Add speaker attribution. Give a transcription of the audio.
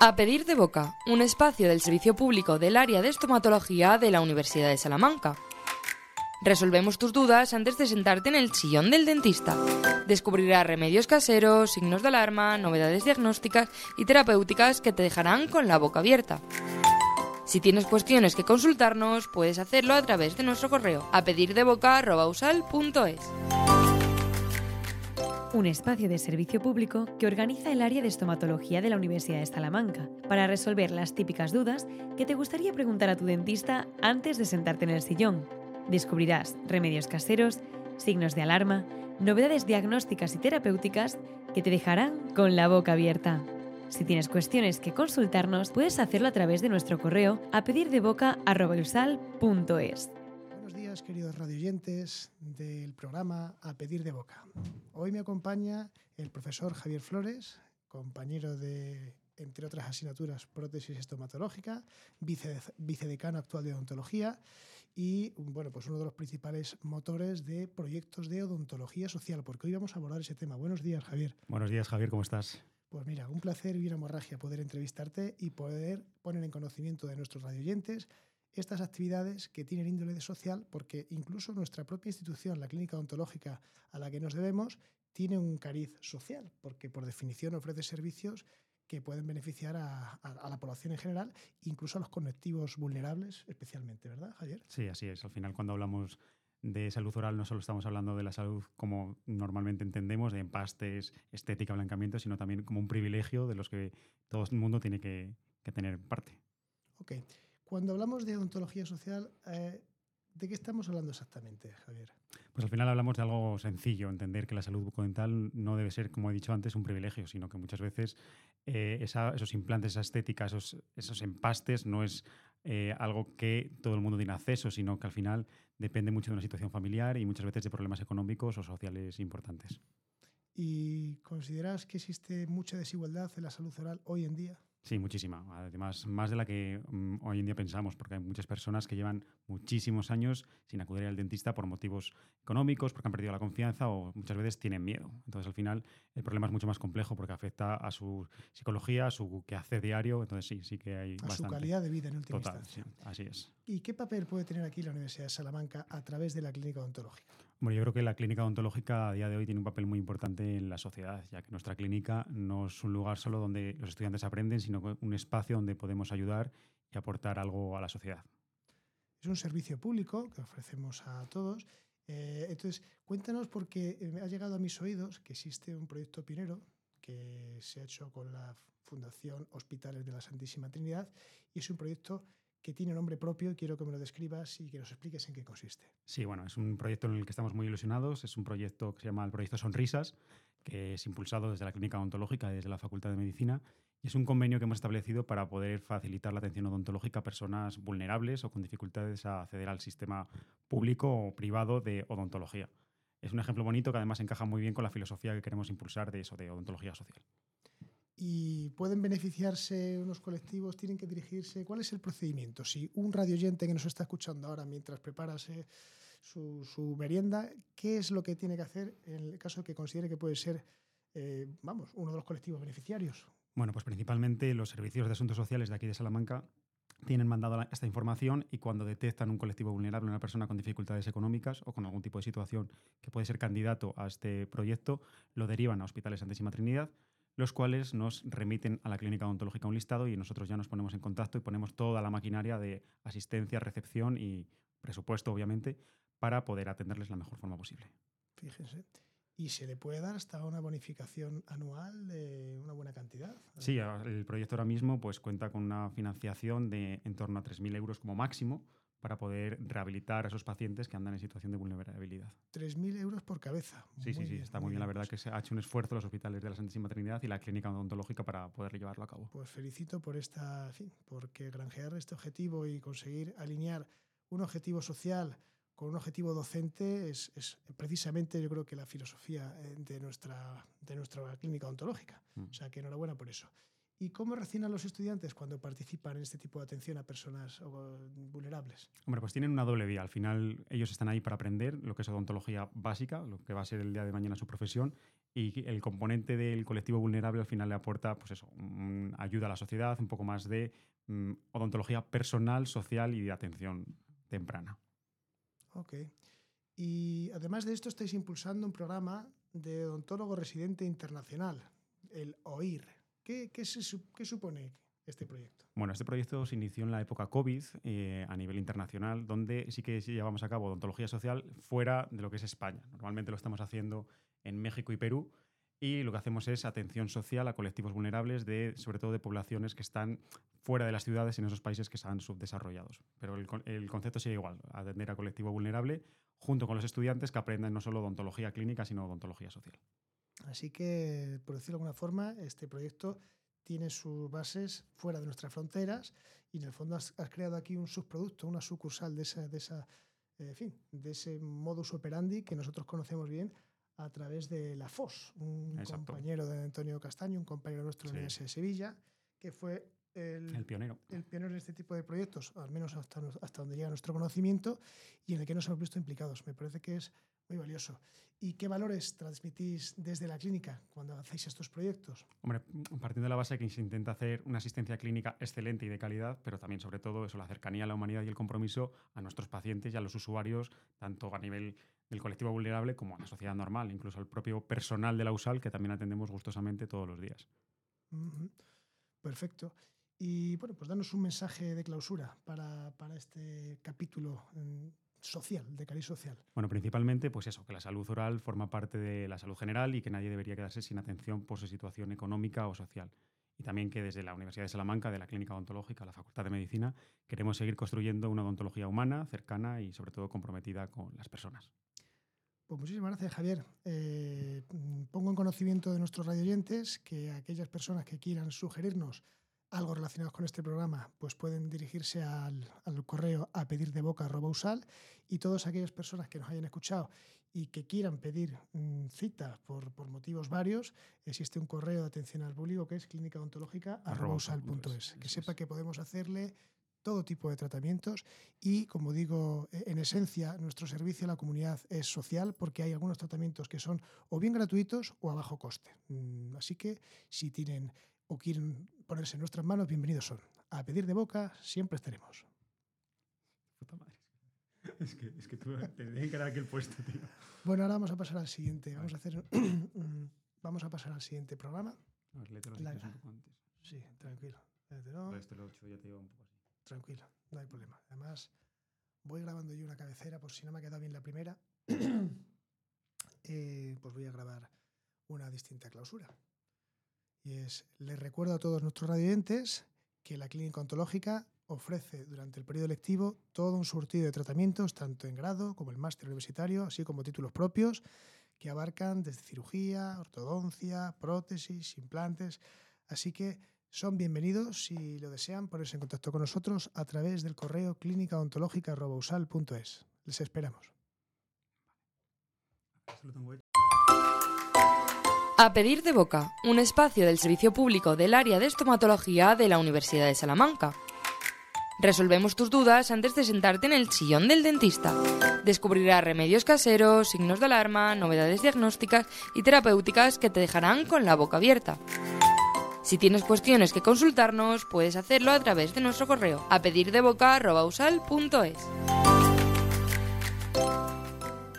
Speaker 1: A Pedir de Boca, un espacio del servicio público del área de estomatología de la Universidad de Salamanca. Resolvemos tus dudas antes de sentarte en el sillón del dentista. Descubrirás remedios caseros, signos de alarma, novedades diagnósticas y terapéuticas que te dejarán con la boca abierta. Si tienes cuestiones que consultarnos, puedes hacerlo a través de nuestro correo apedirdeboca@usal.es.
Speaker 2: Un espacio de servicio público que organiza el área de estomatología de la Universidad de Salamanca para resolver las típicas dudas que te gustaría preguntar a tu dentista antes de sentarte en el sillón. Descubrirás remedios caseros, signos de alarma, novedades diagnósticas y terapéuticas que te dejarán con la boca abierta. Si tienes cuestiones que consultarnos, puedes hacerlo a través de nuestro correo apedirdeboca@usal.es.
Speaker 3: Buenos días, queridos radioyentes del programa A Pedir de Boca. Hoy me acompaña el profesor Javier Flores, compañero de, entre otras asignaturas, prótesis estomatológica, vicedecano actual de odontología y pues uno de los principales motores de proyectos de odontología social, porque hoy vamos a abordar ese tema. Buenos días, Javier.
Speaker 4: Buenos días, Javier, ¿cómo estás?
Speaker 3: Pues mira, un placer y una hemorragia poder entrevistarte y poder poner en conocimiento de nuestros radioyentes estas actividades que tienen índole de social, porque incluso nuestra propia institución, la Clínica Odontológica a la que nos debemos, tiene un cariz social, porque por definición ofrece servicios que pueden beneficiar a la población en general, incluso a los colectivos vulnerables especialmente, ¿verdad, Javier?
Speaker 4: Sí, así es. Al final, cuando hablamos de salud oral, no solo estamos hablando de la salud como normalmente entendemos, de empastes, estética, blancamiento, sino también como un privilegio de los que todo el mundo tiene que tener parte.
Speaker 3: Ok. Cuando hablamos de odontología social, ¿de qué estamos hablando exactamente, Javier?
Speaker 4: Pues al final hablamos de algo sencillo, entender que la salud bucodental no debe ser, como he dicho antes, un privilegio, sino que muchas veces esos implantes, esa estética, esos empastes no es algo que todo el mundo tiene acceso, sino que al final depende mucho de una situación familiar y muchas veces de problemas económicos o sociales importantes.
Speaker 3: ¿Y consideras que existe mucha desigualdad en la salud oral hoy en día?
Speaker 4: Sí, muchísima. Además, más de la que hoy en día pensamos, porque hay muchas personas que llevan muchísimos años sin acudir al dentista por motivos económicos, porque han perdido la confianza o muchas veces tienen miedo. Entonces, al final, el problema es mucho más complejo porque afecta a su psicología, a su quehacer diario. Entonces, sí que hay bastante.
Speaker 3: A su calidad de vida en última
Speaker 4: Total,
Speaker 3: instancia.
Speaker 4: Sí, así es.
Speaker 3: ¿Y qué papel puede tener aquí la Universidad de Salamanca a través de la Clínica Odontológica?
Speaker 4: Bueno, yo creo que la clínica odontológica a día de hoy tiene un papel muy importante en la sociedad, ya que nuestra clínica no es un lugar solo donde los estudiantes aprenden, sino un espacio donde podemos ayudar y aportar algo a la sociedad.
Speaker 3: Es un servicio público que ofrecemos a todos. Entonces, cuéntanos, porque ha llegado a mis oídos que existe un proyecto pionero que se ha hecho con la Fundación Hospitales de la Santísima Trinidad y es un proyecto que tiene nombre propio y quiero que me lo describas y que nos expliques en qué consiste.
Speaker 4: Sí, bueno, es un proyecto en el que estamos muy ilusionados. Es un proyecto que se llama el Proyecto Sonrisas, que es impulsado desde la Clínica Odontológica y desde la Facultad de Medicina. Y es un convenio que hemos establecido para poder facilitar la atención odontológica a personas vulnerables o con dificultades a acceder al sistema público o privado de odontología. Es un ejemplo bonito que además encaja muy bien con la filosofía que queremos impulsar de eso, de odontología social.
Speaker 3: ¿Y pueden beneficiarse unos colectivos? ¿Tienen que dirigirse? ¿Cuál es el procedimiento? Si un radioyente que nos está escuchando ahora mientras prepara su merienda, ¿qué es lo que tiene que hacer en el caso de que considere que puede ser uno de los colectivos beneficiarios?
Speaker 4: Bueno, pues principalmente los servicios de asuntos sociales de aquí de Salamanca tienen mandado esta información y cuando detectan un colectivo vulnerable, una persona con dificultades económicas o con algún tipo de situación que puede ser candidato a este proyecto, lo derivan a Hospitales Santísima Trinidad, los cuales nos remiten a la Clínica Odontológica un listado y nosotros ya nos ponemos en contacto y ponemos toda la maquinaria de asistencia, recepción y presupuesto, obviamente, para poder atenderles de la mejor forma posible.
Speaker 3: Fíjense. ¿Y se le puede dar hasta una bonificación anual de una buena cantidad?
Speaker 4: Sí, el proyecto ahora mismo pues, cuenta con una financiación de en torno a 3.000 euros como máximo para poder rehabilitar a esos pacientes que andan en situación de vulnerabilidad.
Speaker 3: 3.000 euros por cabeza.
Speaker 4: Sí, está muy bien. La verdad que se ha hecho un esfuerzo los hospitales de la Santísima Trinidad y la Clínica Odontológica para poder llevarlo a cabo.
Speaker 3: Pues felicito por porque granjear este objetivo y conseguir alinear un objetivo social con un objetivo docente es precisamente, yo creo, que la filosofía de nuestra clínica odontológica. O sea, que enhorabuena por eso. ¿Y cómo reaccionan los estudiantes cuando participan en este tipo de atención a personas vulnerables?
Speaker 4: Hombre, pues tienen una doble vía. Al final ellos están ahí para aprender lo que es odontología básica, lo que va a ser el día de mañana su profesión, y el componente del colectivo vulnerable al final le aporta pues eso, ayuda a la sociedad, un poco más de odontología personal, social y de atención temprana.
Speaker 3: Ok. Y además de esto estáis impulsando un programa de odontólogo residente internacional, el OIR. ¿Qué supone este proyecto?
Speaker 4: Bueno, este proyecto se inició en la época COVID a nivel internacional, donde sí que llevamos a cabo odontología social fuera de lo que es España. Normalmente lo estamos haciendo en México y Perú, y lo que hacemos es atención social a colectivos vulnerables, sobre todo de poblaciones que están fuera de las ciudades en esos países que están subdesarrollados. Pero el concepto sigue igual, atender a colectivo vulnerable junto con los estudiantes que aprendan no solo odontología clínica, sino odontología social.
Speaker 3: Así que, por decirlo de alguna forma, este proyecto tiene sus bases fuera de nuestras fronteras y en el fondo has creado aquí un subproducto, una sucursal de ese modus operandi que nosotros conocemos bien a través de la FOS, un
Speaker 4: Exacto.
Speaker 3: compañero de Antonio Castaño, un compañero nuestro de la Universidad de Sevilla, que fue el pionero en este tipo de proyectos, al menos hasta donde llega nuestro conocimiento, y en el que nos hemos visto implicados. Me parece que es muy valioso. ¿Y qué valores transmitís desde la clínica cuando hacéis estos proyectos?
Speaker 4: Hombre, partiendo de la base que se intenta hacer una asistencia clínica excelente y de calidad, pero también, sobre todo, eso, la cercanía a la humanidad y el compromiso a nuestros pacientes y a los usuarios, tanto a nivel del colectivo vulnerable como a la sociedad normal, incluso al propio personal de la USAL, que también atendemos gustosamente todos los días.
Speaker 3: Perfecto. Y bueno, pues danos un mensaje de clausura para este capítulo social, de cariz social.
Speaker 4: Bueno, principalmente, pues eso, que la salud oral forma parte de la salud general y que nadie debería quedarse sin atención por su situación económica o social. Y también que desde la Universidad de Salamanca, de la Clínica Odontológica, la Facultad de Medicina, queremos seguir construyendo una odontología humana, cercana y sobre todo comprometida con las personas.
Speaker 3: Pues muchísimas gracias, Javier. Pongo en conocimiento de nuestros radioyentes que aquellas personas que quieran sugerirnos algo relacionado con este programa, pues pueden dirigirse al correo apedirdevoca@usal, y todas aquellas personas que nos hayan escuchado y que quieran pedir cita por motivos varios, existe un correo de atención al público que es clínicaodontológica@usal.es. Que sepa que podemos hacerle todo tipo de tratamientos y, como digo, en esencia, nuestro servicio a la comunidad es social porque hay algunos tratamientos que son o bien gratuitos o a bajo coste. Así que si tienen o quieren ponerse en nuestras manos, bienvenidos son. A pedir de boca siempre estaremos.
Speaker 4: Puta madre. Es que tú te dejen que dar aquí el puesto, tío.
Speaker 3: Bueno, ahora vamos a pasar al siguiente. Vamos a pasar al siguiente programa.
Speaker 4: A ver, léete los un poco antes.
Speaker 3: Sí, tranquilo.
Speaker 4: Este lo 8 ya te lleva un poco así.
Speaker 3: Tranquilo, no hay problema. Además, voy grabando yo una cabecera por si no me ha quedado bien la primera. Pues voy a grabar una distinta clausura. Y les recuerdo a todos nuestros radioyentes que la Clínica Odontológica ofrece durante el periodo lectivo todo un surtido de tratamientos, tanto en grado como el máster universitario, así como títulos propios, que abarcan desde cirugía, ortodoncia, prótesis, implantes. Así que son bienvenidos, si lo desean, ponerse en contacto con nosotros a través del correo clínicaodontológica@usal.es. Les esperamos.
Speaker 1: A pedir de boca, un espacio del servicio público del área de estomatología de la Universidad de Salamanca. Resolvemos tus dudas antes de sentarte en el sillón del dentista. Descubrirás remedios caseros, signos de alarma, novedades diagnósticas y terapéuticas que te dejarán con la boca abierta. Si tienes cuestiones que consultarnos, puedes hacerlo a través de nuestro correo apedirdevoca@usal.es.